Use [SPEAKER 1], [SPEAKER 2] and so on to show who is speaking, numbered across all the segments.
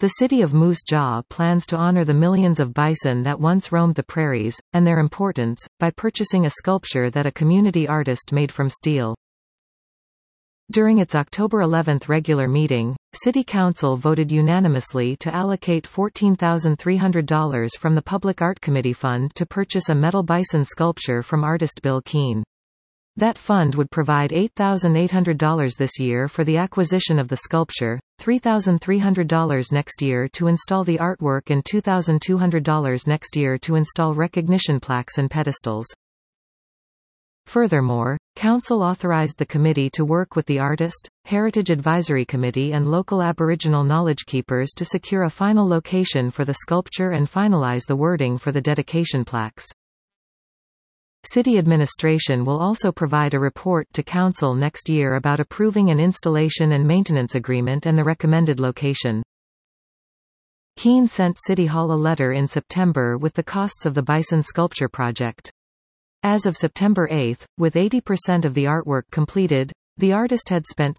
[SPEAKER 1] The city of Moose Jaw plans to honor the millions of bison that once roamed the prairies, and their importance, by purchasing a sculpture that a community artist made from steel. During its October 11 regular meeting, City Council voted unanimously to allocate $14,300 from the Public Art Committee Fund to purchase a metal bison sculpture from artist Bill Keane. That fund would provide $8,800 this year for the acquisition of the sculpture, $3,300 next year to install the artwork and $2,200 next year to install recognition plaques and pedestals. Furthermore, Council authorized the committee to work with the Artist, Heritage Advisory Committee and local Aboriginal knowledge keepers to secure a final location for the sculpture and finalize the wording for the dedication plaques. City administration will also provide a report to Council next year about approving an installation and maintenance agreement and the recommended location. Keane sent City Hall a letter in September with the costs of the bison sculpture project. As of September 8, with 80% of the artwork completed, the artist had spent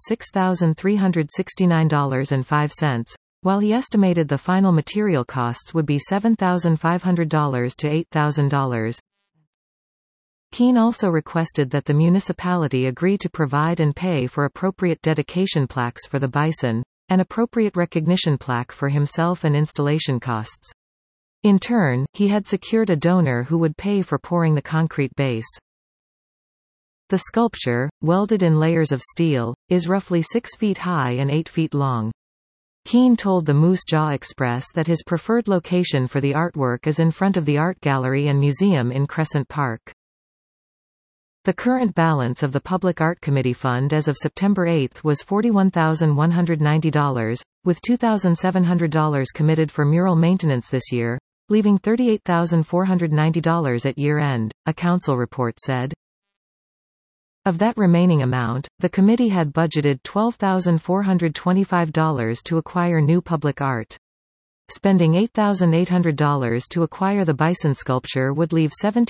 [SPEAKER 1] $6,369.05, while he estimated the final material costs would be $7,500 to $8,000. Keane also requested that the municipality agree to provide and pay for appropriate dedication plaques for the bison, an appropriate recognition plaque for himself and installation costs. In turn, he had secured a donor who would pay for pouring the concrete base. The sculpture, welded in layers of steel, is roughly 6 feet high and 8 feet long. Keane told the Moose Jaw Express that his preferred location for the artwork is in front of the Art Gallery and Museum in Crescent Park. The current balance of the Public Art Committee Fund as of September 8 was $41,190, with $2,700 committed for mural maintenance this year, leaving $38,490 at year-end, a council report said. Of that remaining amount, the committee had budgeted $12,425 to acquire new public art. Spending $8,800 to acquire the bison sculpture would leave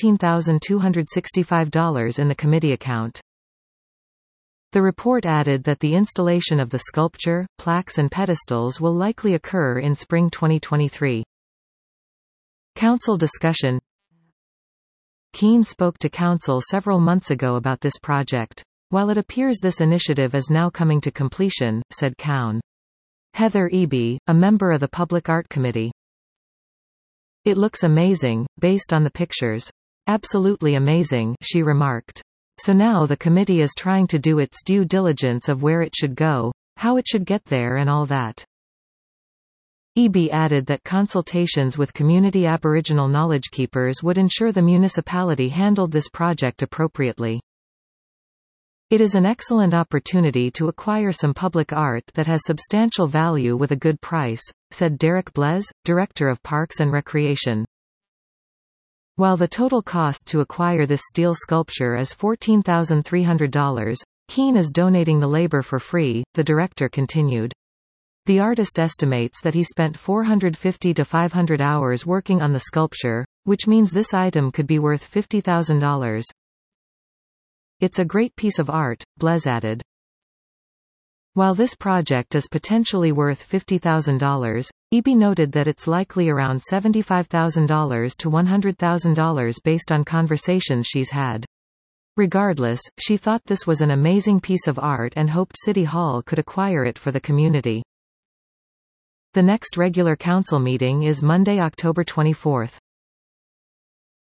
[SPEAKER 1] $17,265 in the committee account. The report added that the installation of the sculpture, plaques and pedestals will likely occur in spring 2023. Council discussion. Keane spoke to Council several months ago about this project. While it appears this initiative is now coming to completion, said Cowan. Heather Eby, a member of the Public Art Committee. It looks amazing, based on the pictures. Absolutely amazing, she remarked. So now the committee is trying to do its due diligence of where it should go, how it should get there and all that. Eby added that consultations with community Aboriginal knowledge keepers would ensure the municipality handled this project appropriately. It is an excellent opportunity to acquire some public art that has substantial value with a good price, said Derek Blez, Director of Parks and Recreation. While the total cost to acquire this steel sculpture is $14,300, Keane is donating the labor for free, the director continued. The artist estimates that he spent 450 to 500 hours working on the sculpture, which means this item could be worth $50,000. It's a great piece of art, Blez added. While this project is potentially worth $50,000, Eby noted that it's likely around $75,000 to $100,000 based on conversations she's had. Regardless, she thought this was an amazing piece of art and hoped City Hall could acquire it for the community. The next regular council meeting is Monday, October 24.